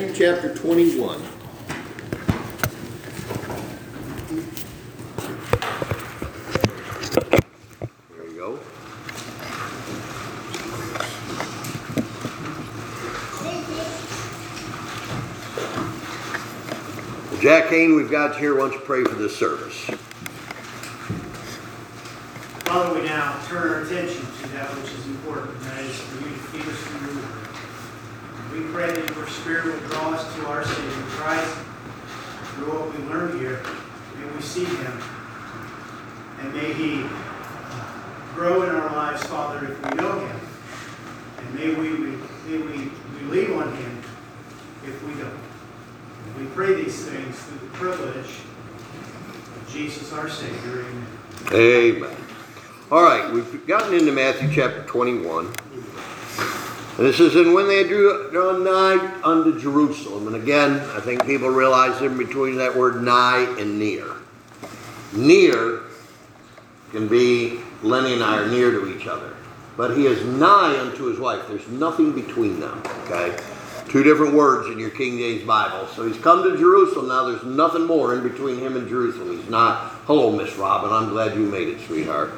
Matthew chapter 21. There you go. Well, Jack Kane, we've got you here. Why don't you pray for this service? Father, we now turn our attention to that which is important, and that is for you to feed us through your word. We pray that your Spirit will draw us to our Savior Christ. Through what we learn here, may we see him. And may he grow in our lives, Father, if we know him. And may we believe on him if we don't. And we pray these things through the privilege of Jesus our Savior. Amen. Amen. All right, we've gotten into Matthew chapter 21. And this is, and when they drew nigh unto Jerusalem. And again, I think people realize the difference between that word nigh and near. Near can be, Lenny and I are near to each other. But he is nigh unto his wife. There's nothing between them, okay? Two different words in your King James Bible. So he's come to Jerusalem. Now there's nothing more in between him and Jerusalem. He's not, hello, Miss Robin, I'm glad you made it, sweetheart.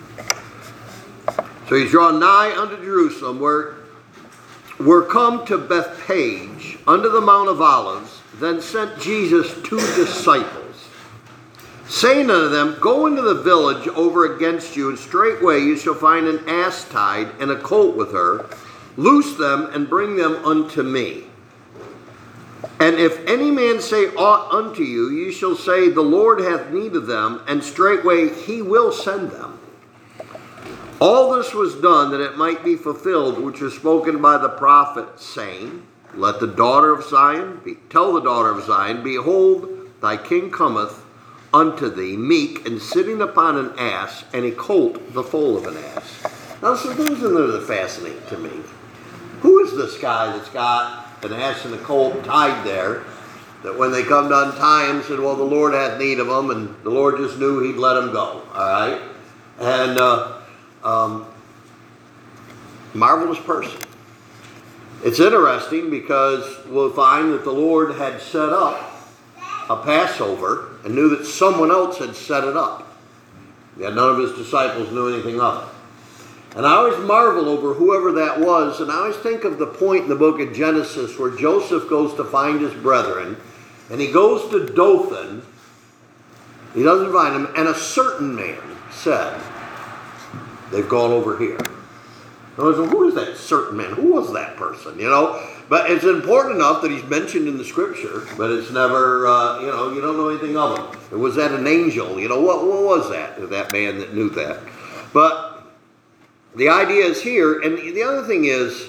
So he's drawn nigh unto Jerusalem, where we're come to Bethpage, unto the Mount of Olives. Then sent Jesus 2 disciples, saying unto them, go into the village over against you, and straightway you shall find an ass tied, and a colt with her. Loose them, and bring them unto me. And if any man say aught unto you, ye shall say, the Lord hath need of them, and straightway he will send them. All this was done that it might be fulfilled, which was spoken by the prophet, saying, tell the daughter of Zion, behold, thy king cometh unto thee, meek, and sitting upon an ass, and a colt the foal of an ass. Now, some things in there that fascinate to me. Who is this guy that's got an ass and a colt tied there, that when they come to untie him, said, well, the Lord hath need of them, and the Lord just knew he'd let him go, all right? And marvelous person. It's interesting because we'll find that the Lord had set up a Passover and knew that someone else had set it up. Yet none of his disciples knew anything of it. And I always marvel over whoever that was, and I always think of the point in the book of Genesis where Joseph goes to find his brethren, and he goes to Dothan. He doesn't find them, and a certain man said, they've gone over here. I was like, who is that certain man? Who was that person? You know? But it's important enough that he's mentioned in the scripture, but it's never, you don't know anything of him. Was that an angel? What was that man that knew that? But the idea is here, and the other thing is,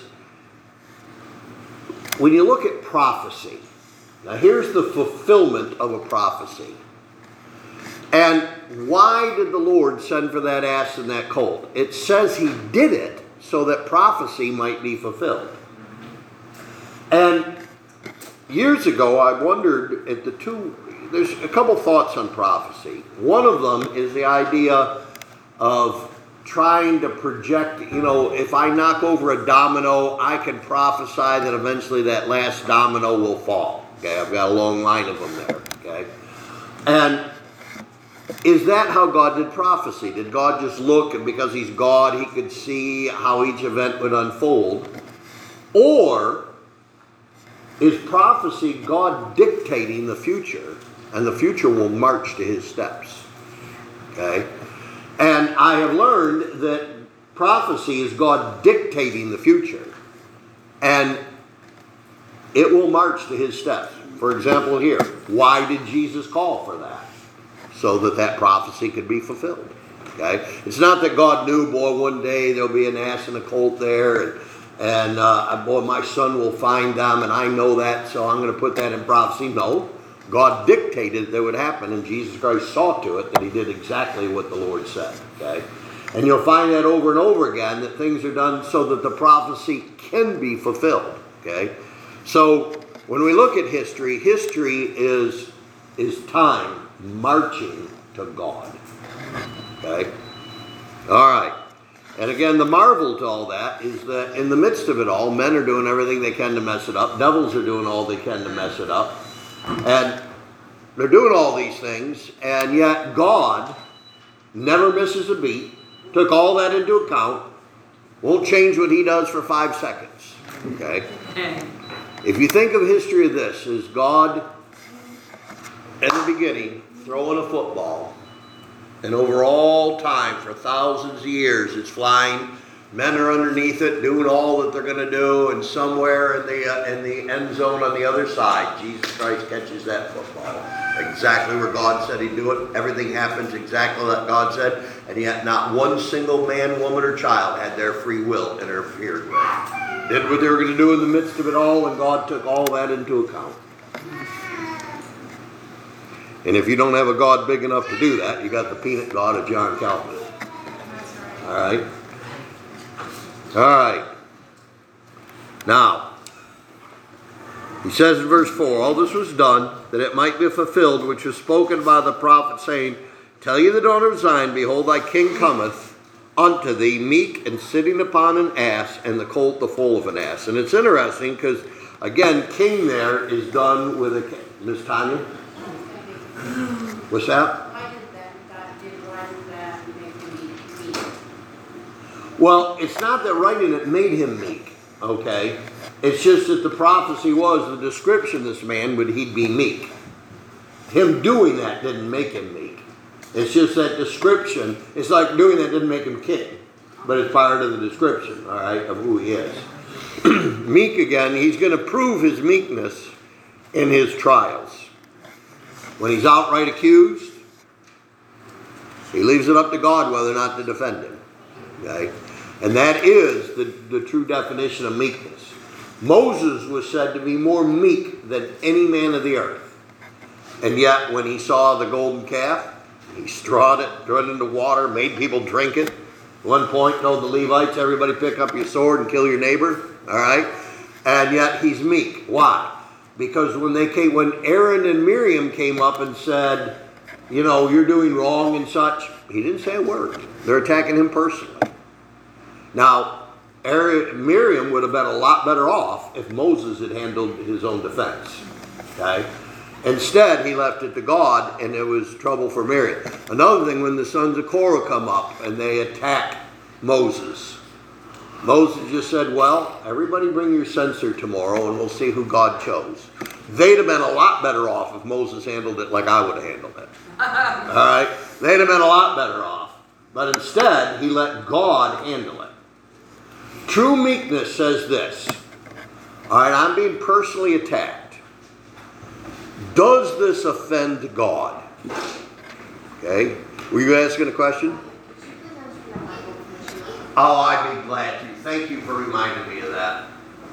when you look at prophecy, now here's the fulfillment of a prophecy. And why did the Lord send for that ass and that colt? It says he did it so that prophecy might be fulfilled. And years ago, I wondered at there's a couple thoughts on prophecy. One of them is the idea of trying to project, if I knock over a domino, I can prophesy that eventually that last domino will fall. Okay, I've got a long line of them there. Okay, and is that how God did prophecy? Did God just look, and because he's God, he could see how each event would unfold? Or is prophecy God dictating the future, and the future will march to his steps? Okay? And I have learned that prophecy is God dictating the future, and it will march to his steps. For example here, why did Jesus call for that? So that prophecy could be fulfilled. Okay? It's not that God knew, boy, one day there'll be an ass and a colt there, and boy, my son will find them, and I know that, so I'm going to put that in prophecy. No. God dictated that would happen, and Jesus Christ saw to it that he did exactly what the Lord said. Okay? And you'll find that over and over again, that things are done so that the prophecy can be fulfilled. Okay? So when we look at history is time marching to God. Okay? All right. And again, the marvel to all that is that in the midst of it all, men are doing everything they can to mess it up. Devils are doing all they can to mess it up. And they're doing all these things, and yet God never misses a beat, took all that into account, won't change what he does for 5 seconds. Okay? If you think of history of this as God, in the beginning, throwing a football, and over all time, for thousands of years, it's flying. Men are underneath it, doing all that they're going to do, and somewhere in the end zone on the other side, Jesus Christ catches that football. Exactly where God said he'd do it. Everything happens exactly like God said, and yet not one single man, woman, or child had their free will interfered with. Did what they were going to do in the midst of it all, and God took all that into account. And if you don't have a God big enough to do that, you got the peanut God of John Calvin. All right? All right. Now, he says in verse 4, all this was done, that it might be fulfilled, which was spoken by the prophet, saying, tell ye the daughter of Zion, behold, thy king cometh unto thee, meek and sitting upon an ass, and the colt the foal of an ass. And it's interesting because, again, king there is done with a king. Miss Tanya? What's that? Why did that make him meek? Well, it's not that writing it made him meek, okay? It's just that the prophecy was, the description of this man would he'd be meek. Him doing that didn't make him meek. It's just that description, it's like doing that didn't make him king, but it's part of the description, all right, of who he is. Meek again, he's going to prove his meekness in his trials. When he's outright accused, he leaves it up to God whether or not to defend him. Okay? And that is the true definition of meekness. Moses was said to be more meek than any man of the earth. And yet, when he saw the golden calf, he strawed it, threw it into water, made people drink it. At one point, told the Levites, everybody pick up your sword and kill your neighbor. All right? And yet, he's meek. Why? Because when Aaron and Miriam came up and said, you know, you're doing wrong and such, he didn't say a word. They're attacking him personally. Now, Miriam would have been a lot better off if Moses had handled his own defense. Okay? Instead, he left it to God, and it was trouble for Miriam. Another thing, when the sons of Korah come up and they attack Moses, Moses just said, well, everybody bring your censer tomorrow and we'll see who God chose. They'd have been a lot better off if Moses handled it like I would have handled it. All right? They'd have been a lot better off. But instead, he let God handle it. True meekness says this. All right, I'm being personally attacked. Does this offend God? Okay? Were you asking a question? Oh, I'd be glad to. Thank you for reminding me of that.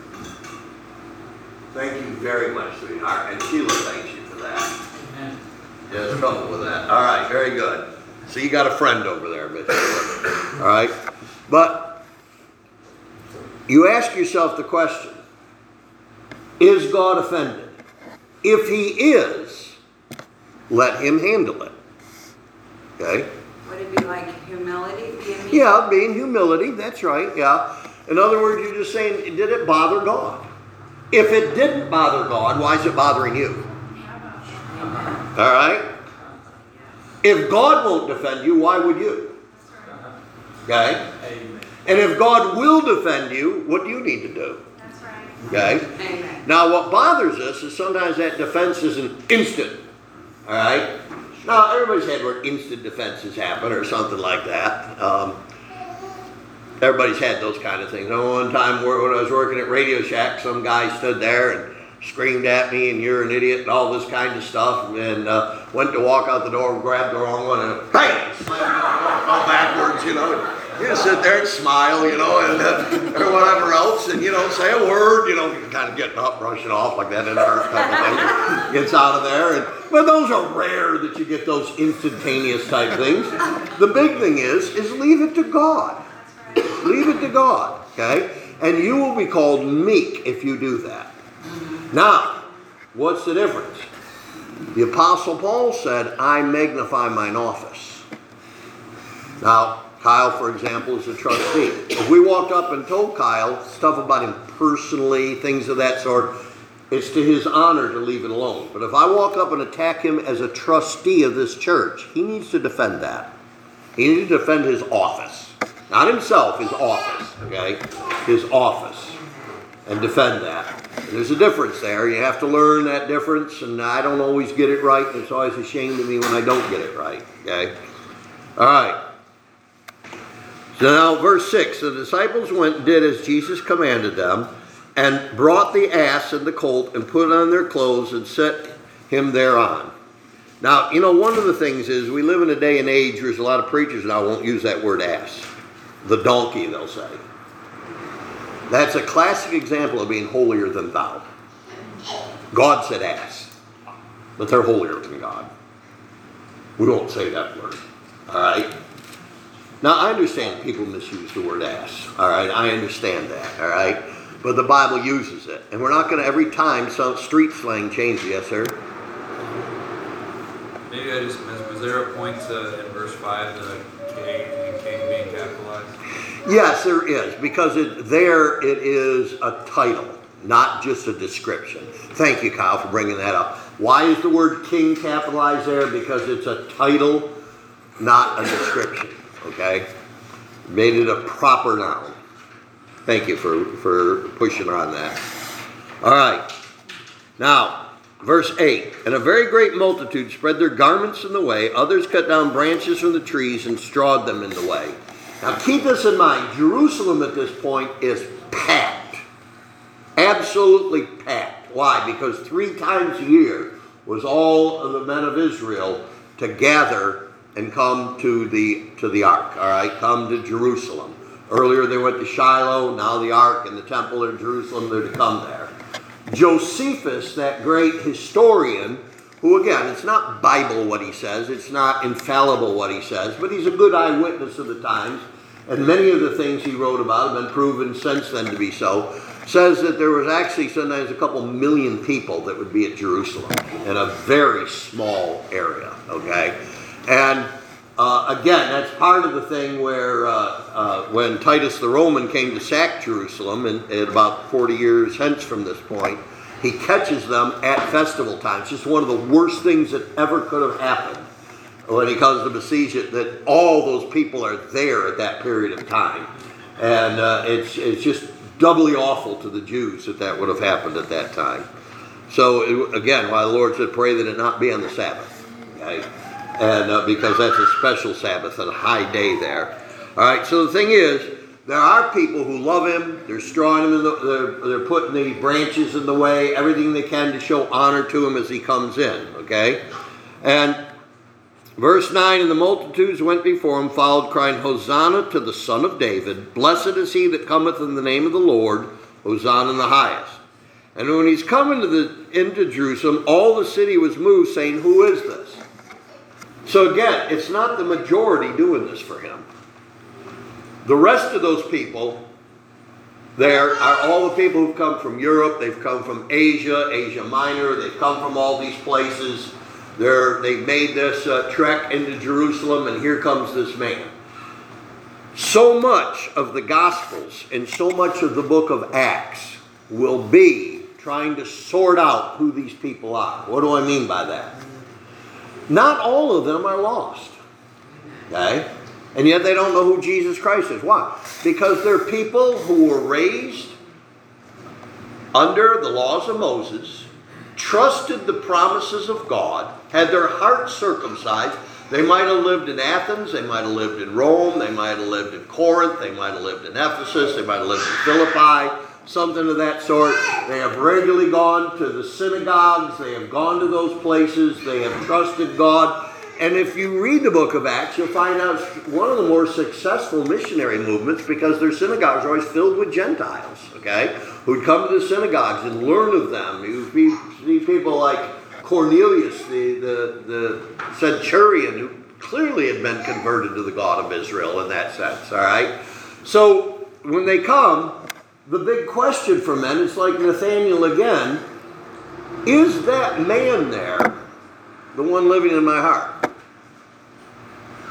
Thank you very much, sweetheart. And Sheila thanks you for that. Amen. There's trouble with that. All right, very good. So you got a friend over there, Mitch. All right? But you ask yourself the question, is God offended? If he is, let him handle it. Okay? Would it be like humility? Yeah, being humility, that's right, yeah. In other words, you're just saying, did it bother God? If it didn't bother God, why is it bothering you? All right? If God won't defend you, why would you? Okay? And if God will defend you, what do you need to do? Okay? Now, what bothers us is sometimes that defense isn't instant. All right? Now, everybody's had where instant defenses happen or something like that. Everybody's had those kind of things. I know one time when I was working at Radio Shack, some guy stood there and screamed at me, and you're an idiot, and all this kind of stuff, and went to walk out the door, grabbed the wrong one, and bang! Slammed it all backwards, you know. You just sit there and smile, you know, and or whatever else, and, you know, say a word, you know, kind of getting up, brushing off like that in the first couple of things, gets out of there. But those are rare that you get those instantaneous type things. The big thing is leave it to God. Leave it to God, okay? And you will be called meek if you do that. Now, what's the difference? The Apostle Paul said, I magnify mine office. Now, Kyle, for example, is a trustee. If we walked up and told Kyle stuff about him personally, things of that sort, it's to his honor to leave it alone. But if I walk up and attack him as a trustee of this church, he needs to defend that. He needs to defend his office. Not himself, his office, okay? His office. And defend that. And there's a difference there. You have to learn that difference, and I don't always get it right, and it's always a shame to me when I don't get it right, okay? All right. So now, verse 6, the disciples went and did as Jesus commanded them, and brought the ass and the colt, and put on their clothes, and set him thereon. Now, you know, one of the things is, we live in a day and age where there's a lot of preachers now won't use that word ass. The donkey, they'll say. That's a classic example of being holier than thou. God said ass, but they're holier than God. We won't say that word, all right? Now, I understand people misuse the word ass, all right? I understand that, all right? But the Bible uses it. And we're not going to, every time, some street slang change. Yes, sir? Maybe I just missed, was there a point in verse 5 the K and King being capitalized? Yes, there is. Because it is a title, not just a description. Thank you, Kyle, for bringing that up. Why is the word king capitalized there? Because it's a title, not a description. Okay? Made it a proper noun. Thank you for pushing on that. All right. Now, verse 8. And a very great multitude spread their garments in the way. Others cut down branches from the trees and strawed them in the way. Now, keep this in mind. Jerusalem at this point is packed. Absolutely packed. Why? Because 3 times a year was all of the men of Israel to gather and come to the ark. All right? Come to Jerusalem. Earlier they went to Shiloh, now the ark and the temple in Jerusalem, they're to come there. Josephus, that great historian, who again, it's not Bible what he says, it's not infallible what he says, but he's a good eyewitness of the times, and many of the things he wrote about have been proven since then to be so, says that there was actually sometimes a couple million people that would be at Jerusalem in a very small area, okay? And again, that's part of the thing where when Titus the Roman came to sack Jerusalem, and at about 40 years hence from this point, he catches them at festival time. It's just one of the worst things that ever could have happened when he comes to besiege it, that all those people are there at that period of time. And it's just doubly awful to the Jews that would have happened at that time. So again, why the Lord said, pray that it not be on the Sabbath. Okay? And because that's a special Sabbath and a high day there. All right, so the thing is, there are people who love him. They're strawing him, they're putting the branches in the way, everything they can to show honor to him as he comes in, okay? And verse 9, and the multitudes went before him, followed, crying, Hosanna to the Son of David. Blessed is he that cometh in the name of the Lord. Hosanna in the highest. And when he's come into Jerusalem, all the city was moved, saying, who is this? So again, it's not the majority doing this for him. The rest of those people there are all the people who've come from Europe. They've come from Asia, Asia Minor. They've come from all these places. They've made this trek into Jerusalem, and here comes this man. So much of the Gospels and so much of the book of Acts will be trying to sort out who these people are. What do I mean by that? Not all of them are lost. Okay? And yet they don't know who Jesus Christ is. Why? Because they're people who were raised under the laws of Moses, trusted the promises of God, had their hearts circumcised. They might have lived in Athens, they might have lived in Rome, they might have lived in Corinth, they might have lived in Ephesus, they might have lived in Philippi, something of that sort. They have regularly gone to the synagogues, they have gone to those places, they have trusted God. And if you read the book of Acts, you'll find out it's one of the more successful missionary movements because their synagogues are always filled with Gentiles, okay, who'd come to the synagogues and learn of them. You see people like Cornelius, the centurion, who clearly had been converted to the God of Israel in that sense, all right? So when they come, the big question for men is like Nathaniel again, is that man there the one living in my heart?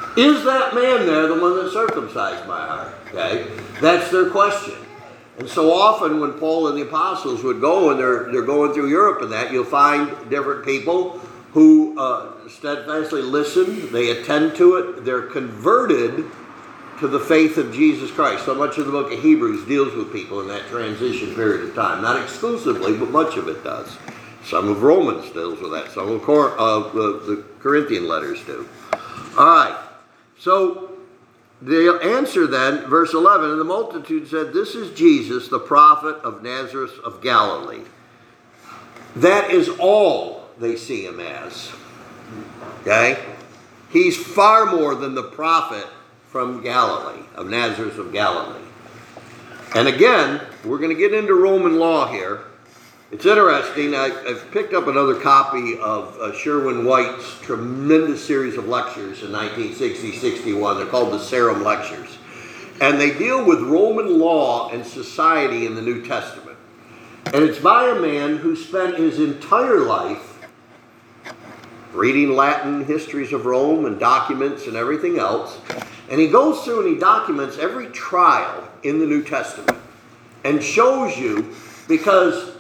Is that man there the one that circumcised my heart? Okay, that's their question. And so often when Paul and the apostles would go and they're going through Europe and that, you'll find different people who steadfastly listen, they attend to it, they're converted to the faith of Jesus Christ. So much of the book of Hebrews deals with people in that transition period of time. Not exclusively, but much of it does. Some of Romans deals with that. Some of the Corinthian letters do. All right. So the answer then, verse 11, and the multitude said, this is Jesus, the prophet of Nazareth of Galilee. That is all they see him as. Okay? He's far more than the prophet from Galilee, of Nazareth of Galilee. And again, we're going to get into Roman law here. It's interesting, I've picked up another copy of Sherwin White's tremendous series of lectures in 1960-61. They're called the Sarum Lectures. And they deal with Roman law and society in the New Testament. And it's by a man who spent his entire life reading Latin histories of Rome and documents and everything else. And he goes through and he documents every trial in the New Testament and shows you, because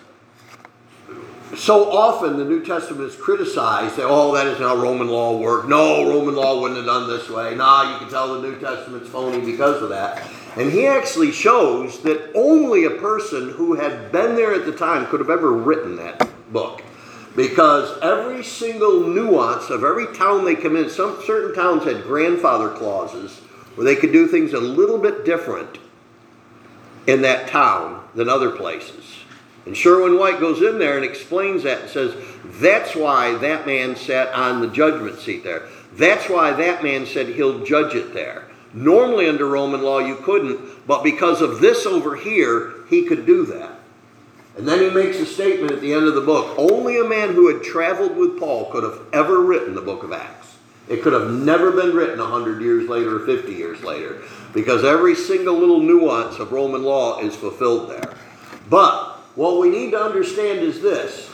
so often the New Testament is criticized that, oh, that isn't how Roman law worked. No, Roman law wouldn't have done this way. Nah, you can tell the New Testament's phony because of that. And he actually shows that only a person who had been there at the time could have ever written that book. Because every single nuance of every town they come in, some certain towns had grandfather clauses where they could do things a little bit different in that town than other places. And Sherwin White goes in there and explains that and says, that's why that man sat on the judgment seat there. That's why that man said he'll judge it there. Normally under Roman law you couldn't, but because of this over here, he could do that. And then he makes a statement at the end of the book. Only a man who had traveled with Paul could have ever written the book of Acts. It could have never been written 100 years later or 50 years later, because every single little nuance of Roman law is fulfilled there. But what we need to understand is this.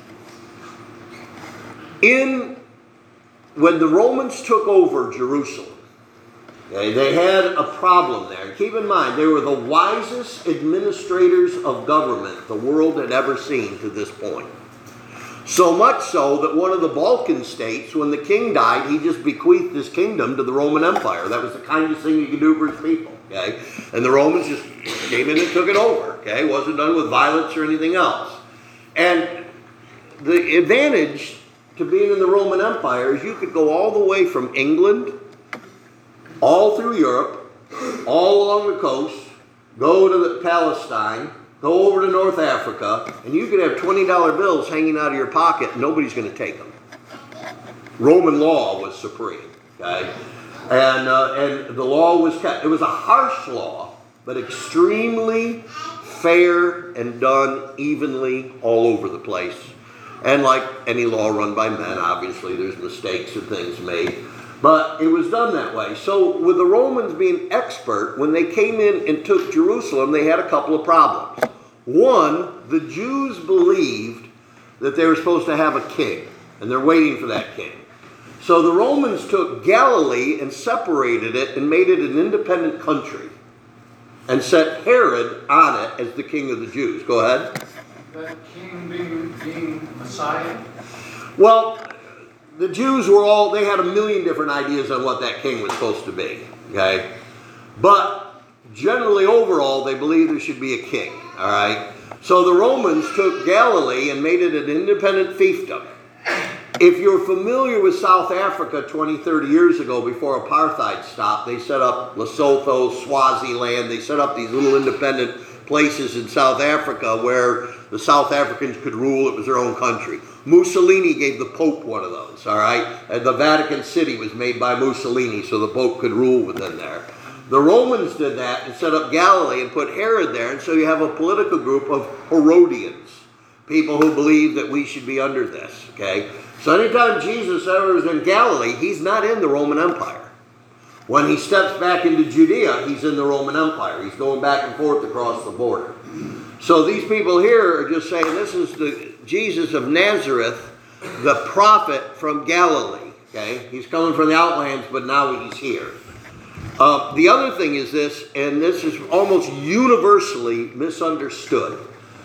When the Romans took over Jerusalem, okay, they had a problem there. Keep in mind, they were the wisest administrators of government the world had ever seen to this point. So much so that one of the Balkan states, when the king died, he just bequeathed his kingdom to the Roman Empire. That was the kindest thing you could do for his people. Okay? And the Romans just came in and took it over. Okay? It wasn't done with violence or anything else. And the advantage to being in the Roman Empire is you could go all the way from England, all through Europe, all along the coast, go to Palestine, go over to North Africa, and you could have $20 bills hanging out of your pocket and nobody's going to take them. Roman law was supreme. Okay? And the law was kept. It was a harsh law, but extremely fair and done evenly all over the place. And like any law run by men, obviously there's mistakes and things made. But it was done that way. So with the Romans being expert, when they came in and took Jerusalem, they had a couple of problems. One, the Jews believed that they were supposed to have a king, and they're waiting for that king. So the Romans took Galilee and separated it and made it an independent country and set Herod on it as the king of the Jews. Go ahead. That king being Messiah? Well, the Jews they had a million different ideas on what that king was supposed to be. Okay? But generally overall, they believed there should be a king. All right? So the Romans took Galilee and made it an independent fiefdom. If you're familiar with South Africa 20, 30 years ago, before apartheid stopped, they set up Lesotho, Swaziland. They set up these little independent places in South Africa where the South Africans could rule. It was their own country. Mussolini gave the Pope one of those, all right? And the Vatican City was made by Mussolini so the Pope could rule within there. The Romans did that and set up Galilee and put Herod there, and so you have a political group of Herodians, people who believe that we should be under this, okay? So anytime Jesus ever is in Galilee, he's not in the Roman Empire. When he steps back into Judea, he's in the Roman Empire. He's going back and forth across the border. So these people here are just saying, this is the Jesus of Nazareth, the prophet from Galilee. Okay, he's coming from the outlands, but now he's here. The other thing is this, and this is almost universally misunderstood.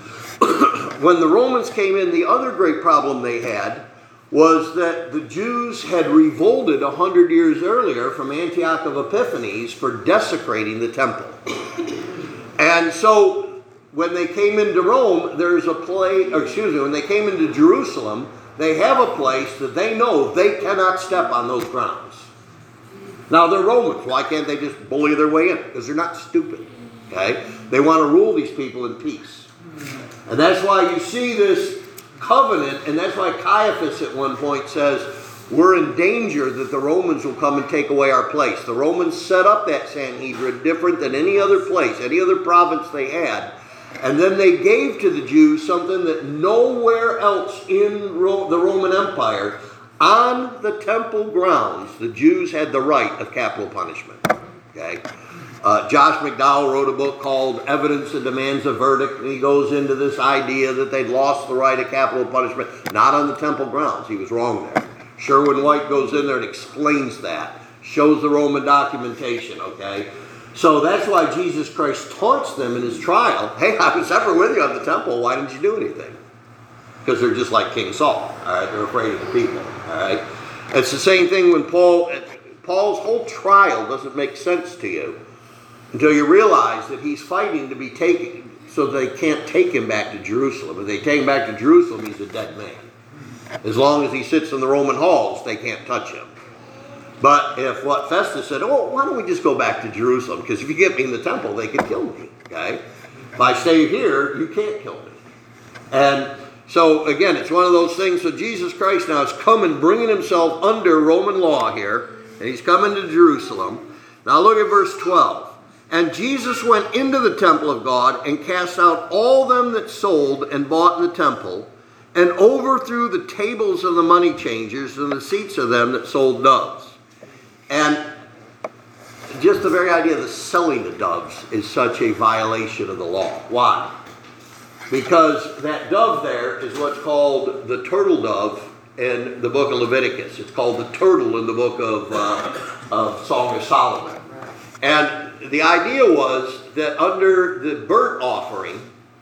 When the Romans came in, the other great problem they had was that the Jews had revolted 100 years earlier from Antioch of Epiphanes for desecrating the temple. And so when they came into Rome, when they came into Jerusalem, they have a place that they know they cannot step on those grounds. Now they're Romans. Why can't they just bully their way in? Because they're not stupid. Okay? They want to rule these people in peace. And that's why you see this covenant, and that's why Caiaphas at one point says, we're in danger that the Romans will come and take away our place. The Romans set up that Sanhedrin different than any other place, any other province they had. And then they gave to the Jews something that nowhere else in the Roman Empire, on the temple grounds, the Jews had the right of capital punishment. Okay? Josh McDowell wrote a book called Evidence That Demands a Verdict, and he goes into this idea that they'd lost the right of capital punishment, not on the temple grounds. He was wrong there. Sherwin White goes in there and explains that, shows the Roman documentation, okay? So that's why Jesus Christ taunts them in his trial. Hey, I was ever with you on the temple. Why didn't you do anything? Because they're just like King Saul, all right? They're afraid of the people, all right? It's the same thing when Paul's whole trial doesn't make sense to you until you realize that he's fighting to be taken so they can't take him back to Jerusalem. If they take him back to Jerusalem, he's a dead man. As long as he sits in the Roman halls, they can't touch him. But if what Festus said, oh, why don't we just go back to Jerusalem? Because if you get me in the temple, they could kill me. Okay? If I stay here, you can't kill me. And so, again, it's one of those things. So Jesus Christ now is coming, bringing himself under Roman law here. And he's coming to Jerusalem. Now look at verse 12. And Jesus went into the temple of God and cast out all them that sold and bought in the temple, and overthrew the tables of the money changers and the seats of them that sold doves. And just the very idea of the selling of doves is such a violation of the law. Why? Because that dove there is what's called the turtle dove in the book of Leviticus. It's called the turtle in the book of Song of Solomon. And the idea was that under the burnt offering,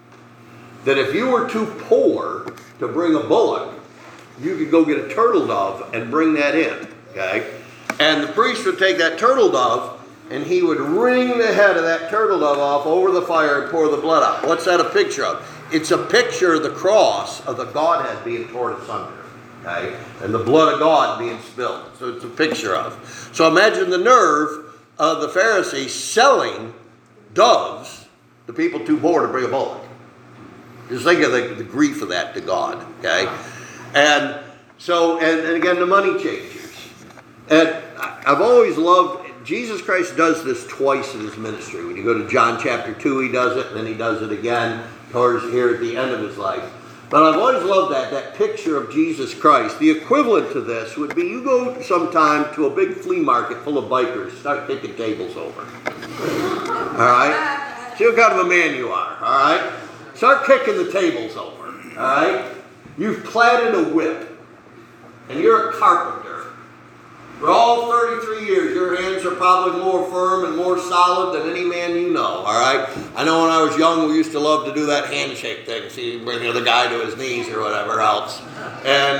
that if you were too poor to bring a bullock, you could go get a turtle dove and bring that in. Okay? And the priest would take that turtle dove and he would wring the head of that turtle dove off over the fire and pour the blood out. What's that a picture of? It's a picture of the cross of the Godhead being torn asunder. Okay? And the blood of God being spilled. So it's a picture of. So imagine the nerve of the Pharisees selling doves to people too poor to bring a bullock. Just think of the grief of that to God. Okay? And so, and again, the money changers. And I've always loved, Jesus Christ does this twice in his ministry. When you go to John chapter 2, he does it, and then he does it again towards here at the end of his life. But I've always loved that picture of Jesus Christ. The equivalent to this would be you go sometime to a big flea market full of bikers, start kicking tables over. All right? See what kind of a man you are, all right? Start kicking the tables over, all right? You've plaited a whip, and you're a carpenter. For all 33 years, your hands are probably more firm and more solid than any man you know, all right? I know when I was young, we used to love to do that handshake thing. See, bring the guy to his knees or whatever else. And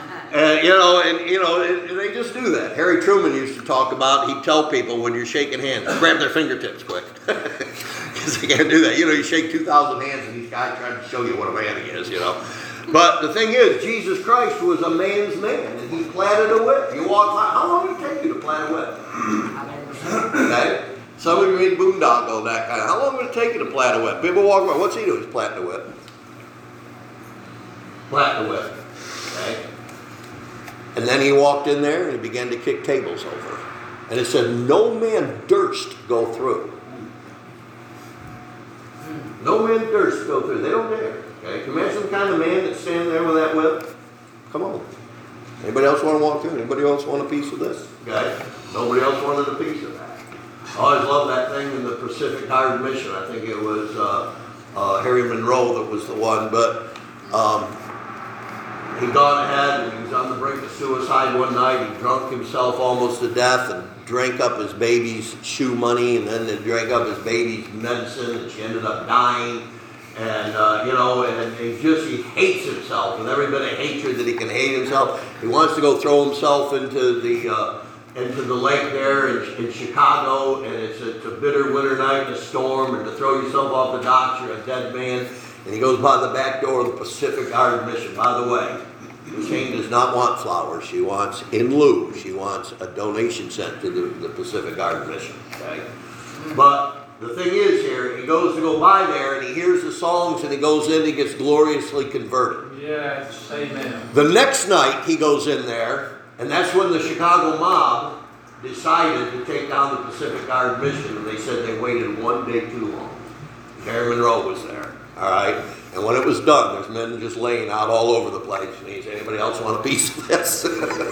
they just do that. Harry Truman used to talk about, he'd tell people when you're shaking hands, grab their fingertips quick. Because they can't do that. You know, you shake 2,000 hands and these guys trying to show you what a man he is, you know. But the thing is, Jesus Christ was a man's man, and he plaited a whip. You walk by, how long did it take you to plait a whip? Okay? Some of you read Boondoggle, that kind of. How long would it take you to plait a whip? People walk by, what's he doing? He's plaiting a whip. Plaiting a whip. Okay? And then he walked in there and he began to kick tables over. And it said, no man durst go through. No man durst go through. They don't dare. Okay? Can you imagine the kind of man that's standing there with that whip? Come on. Anybody else want to walk through? Anybody else want a piece of this? Okay? Nobody else wanted a piece of that. I always loved that thing in the Pacific Hired Mission. I think it was Harry Monroe that was the one. But he gone ahead and he was on the brink of suicide one night. He drunk himself almost to death and drank up his baby's shoe money, and then drank up his baby's medicine, and she ended up dying. And, and he hates himself, and every bit of hatred that he can hate himself. He wants to go throw himself into the lake there in Chicago, and it's a bitter winter night and a storm, and to throw yourself off the docks, you're a dead man. And he goes by the back door of the Pacific Garden Mission. By the way, Shane does not want flowers. She wants, in lieu, she wants a donation sent to the Pacific Garden Mission. Okay? But the thing is here, he goes to go by there, and he hears the songs, and he goes in, and he gets gloriously converted. Yes, amen. The next night, he goes in there, and that's when the Chicago mob decided to take down the Pacific Garden Mission, and they said they waited one day too long. Harry Monroe was there, all right? And when it was done, there's men just laying out all over the place, and he said, anybody else want a piece of this?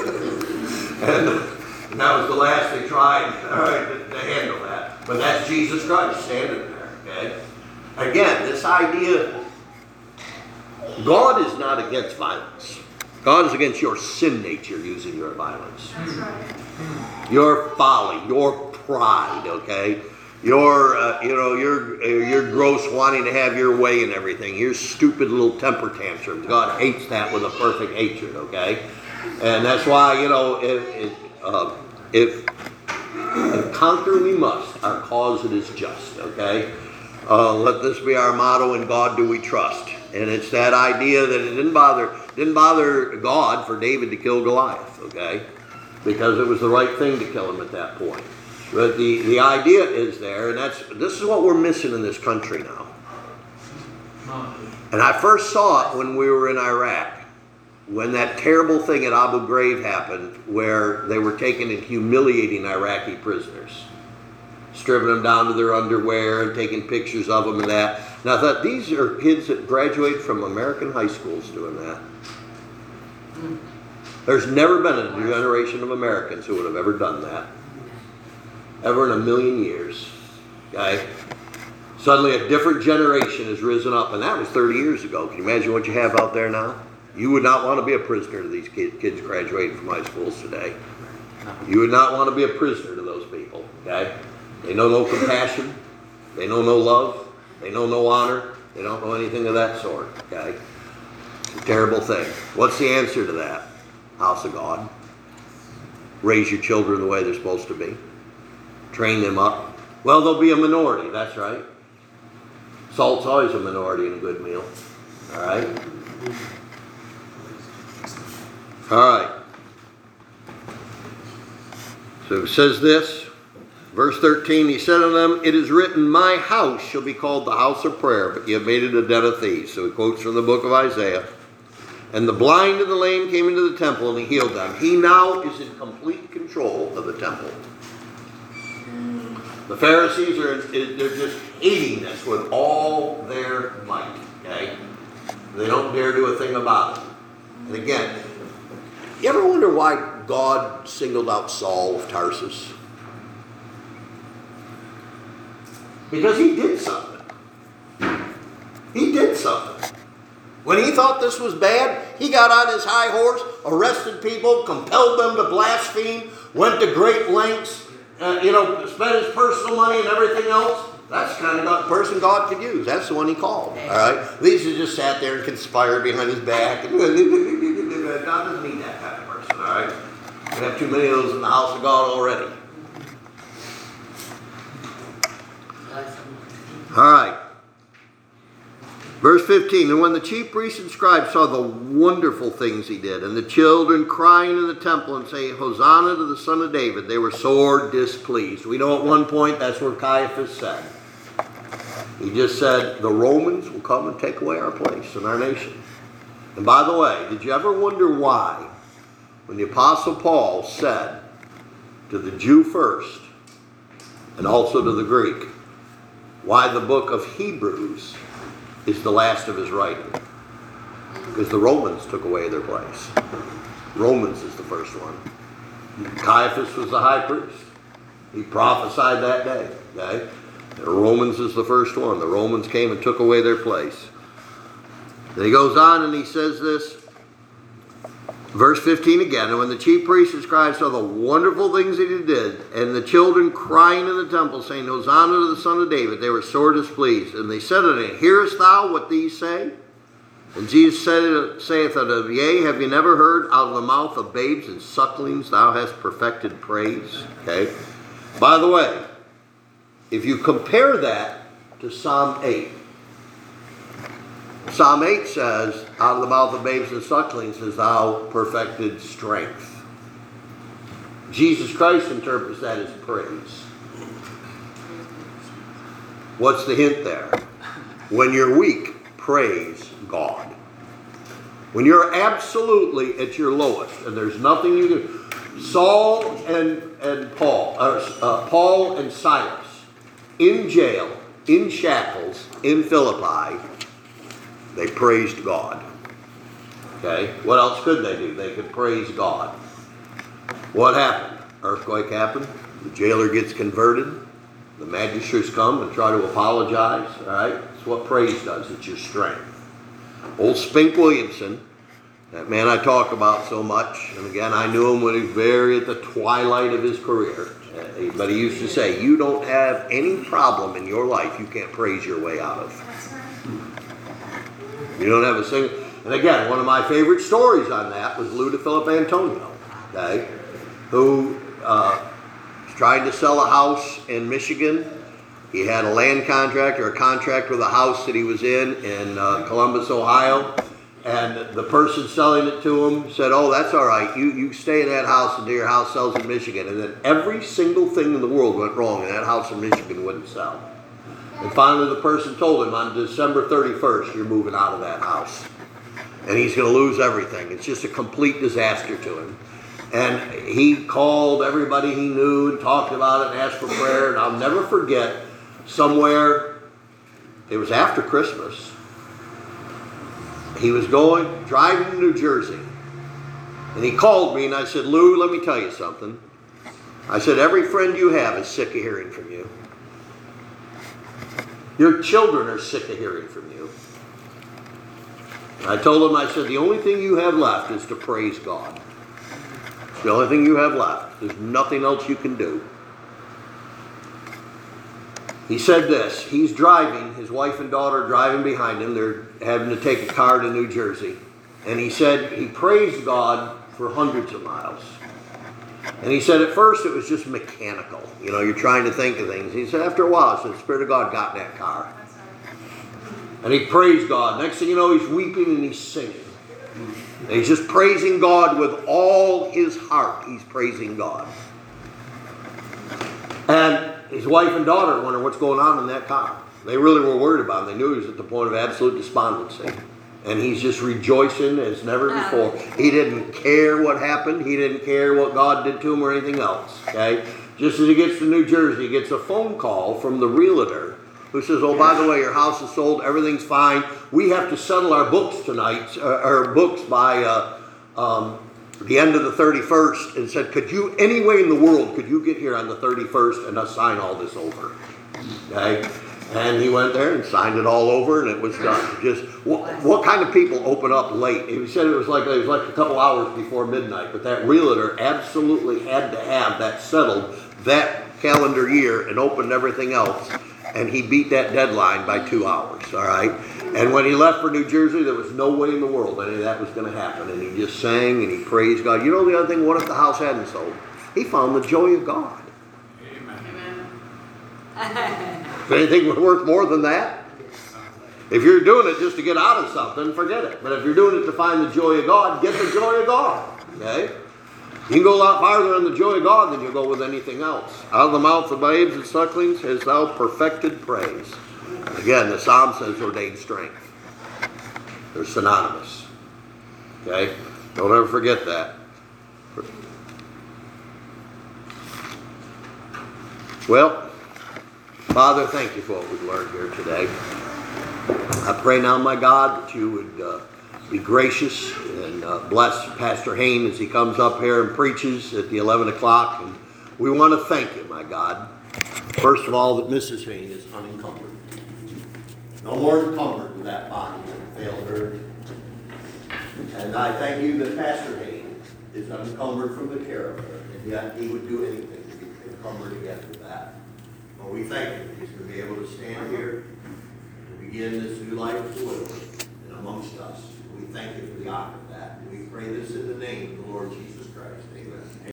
and that was the last they tried, all right, to handle that. But that's Jesus Christ standing there, okay? Again, this idea, God is not against violence. God is against your sin nature using your violence. That's right. Your folly, your pride, okay? Your gross wanting to have your way in everything. Your stupid little temper tantrums. God hates that with a perfect hatred, okay? And that's why, if conquer we must, our cause it is just, okay? Let this be our motto, in God do we trust. And it's that idea that it didn't bother God for David to kill Goliath, okay? Because it was the right thing to kill him at that point. But the idea is there, and this is what we're missing in this country now. And I first saw it when we were in Iraq, when that terrible thing at Abu Ghraib happened, where they were taking and humiliating Iraqi prisoners, stripping them down to their underwear and taking pictures of them and that. And I thought, these are kids that graduate from American high schools doing that. There's never been a generation of Americans who would have ever done that. Ever in a million years. Okay? Suddenly a different generation has risen up, and that was 30 years ago. Can you imagine what you have out there now? You would not want to be a prisoner to these kids graduating from high schools today. You would not want to be a prisoner to those people. Okay? They know no compassion. They know no love. They know no honor. They don't know anything of that sort. Okay? It's a terrible thing. What's the answer to that? House of God. Raise your children the way they're supposed to be. Train them up. Well, they'll be a minority. That's right. Salt's always a minority in a good meal. All right? All right. So it says this, verse 13, he said unto them, it is written, my house shall be called the house of prayer, but ye have made it a den of thieves. So he quotes from the book of Isaiah. And the blind and the lame came into the temple, and he healed them. He now is in complete control of the temple. The Pharisees they're just hating this with all their might. Okay? They don't dare do a thing about it. And again, you ever wonder why God singled out Saul of Tarsus? Because he did something. He did something. When he thought this was bad, he got on his high horse, arrested people, compelled them to blaspheme, went to great lengths, spent his personal money and everything else. That's the kind of person God could use. That's the one he called. All right? These who just sat there and conspired behind his back. God doesn't need that kind of person. All right? We have too many of those in the house of God already. All right. Verse 15, and when the chief priests and scribes saw the wonderful things he did, and the children crying in the temple and saying, Hosanna to the Son of David, they were sore displeased. We know at one point that's where Caiaphas said. He just said, the Romans will come and take away our place in our nation. And by the way, did you ever wonder why, when the Apostle Paul said to the Jew first, and also to the Greek, why the book of Hebrews is the last of his writing? Because the Romans took away their place. Romans is the first one. Caiaphas was the high priest. He prophesied that day. Okay? And Romans is the first one. The Romans came and took away their place. Then he goes on and he says this, Verse 15 again, and when the chief priests and scribes saw the wonderful things that he did, and the children crying in the temple, saying, Hosanna to the Son of David, they were sore displeased. And they said unto him, Hearest thou what these say? And Jesus saith unto them, Yea, have you never heard, out of the mouth of babes and sucklings thou hast perfected praise? Okay. By the way, if you compare that to Psalm 8, Psalm 8 says, out of the mouth of babes and sucklings hast thou perfected strength. Jesus Christ interprets that as praise. What's the hint there? When you're weak, praise God. When you're absolutely at your lowest, and there's nothing you can... Saul and Paul, Paul and Silas, in jail, in shackles, in Philippi, they praised God. Okay? What else could they do? They could praise God. What happened? Earthquake happened. The jailer gets converted. The magistrates come and try to apologize. All right? That's what praise does. It's your strength. Old Spink Williamson, that man I talk about so much, and again, I knew him when he was very at the twilight of his career. But he used to say, you don't have any problem in your life you can't praise your way out of. You don't have a single... And again, one of my favorite stories on that was Lou DeFilippo Antonio, okay, who was trying to sell a house in Michigan. He had a land contract or a contract with a house that he was in Columbus, Ohio. And the person selling it to him said, oh, that's all right. You stay in that house until your house sells in Michigan. And then every single thing in the world went wrong, and that house in Michigan wouldn't sell. And finally the person told him, on December 31st, you're moving out of that house. And he's going to lose everything. It's just a complete disaster to him. And he called everybody he knew and talked about it and asked for prayer. And I'll never forget, somewhere, it was after Christmas, he was driving to New Jersey. And he called me and I said, Lou, let me tell you something. I said, every friend you have is sick of hearing from you. Your children are sick of hearing from you. And I told him, I said, the only thing you have left is to praise God. It's the only thing you have left. There's nothing else you can do. He said this, he's driving, his wife and daughter are driving behind him. They're having to take a car to New Jersey. And he said he praised God for hundreds of miles. And he said at first it was just mechanical. You know, you're trying to think of things. He said after a while, the Spirit of God got in that car. And he praised God. Next thing you know, he's weeping and he's singing. And he's just praising God with all his heart. He's praising God. And his wife and daughter wonder what's going on in that car. They really were worried about him. They knew he was at the point of absolute despondency. And he's just rejoicing as never before. He didn't care what happened. He didn't care what God did to him or anything else. Okay? Just as he gets to New Jersey, he gets a phone call from the realtor who says, oh, by the way, your house is sold. Everything's fine. We have to settle our books tonight, our books by the end of the 31st. And said, could you, any way in the world, could you get here on the 31st and us sign all this over? Okay? And he went there and signed it all over, and it was done. Just what kind of people open up late? He said it was like a couple hours before midnight, but that realtor absolutely had to have that settled that calendar year and opened everything else. And he beat that deadline by 2 hours. All right. And when he left for New Jersey, there was no way in the world any of that was going to happen. And he just sang and he praised God. You know the other thing? What if the house hadn't sold? He found the joy of God. If anything was worth more than that? If you're doing it just to get out of something, forget it. But if you're doing it to find the joy of God, get the joy of God. Okay? You can go a lot farther in the joy of God than you'll go with anything else. Out of the mouth of babes and sucklings hast thou perfected praise. Again, the Psalm says ordained strength. They're synonymous. Okay? Don't ever forget that. Well, Father, thank you for what we've learned here today. I pray now, my God, that you would be gracious and bless Pastor Hain as he comes up here and preaches at the 11 o'clock. And we want to thank you, my God, first of all, that Mrs. Hain is unencumbered. No more encumbered with that body that failed her. And I thank you that Pastor Haynes is unencumbered from the care of her, and yet he would do anything to be encumbered again with that. Well, we thank him. He's going to be able to stand here and begin this new life of deliverance and amongst us. We thank you for the honor of that. We pray this in the name of the Lord Jesus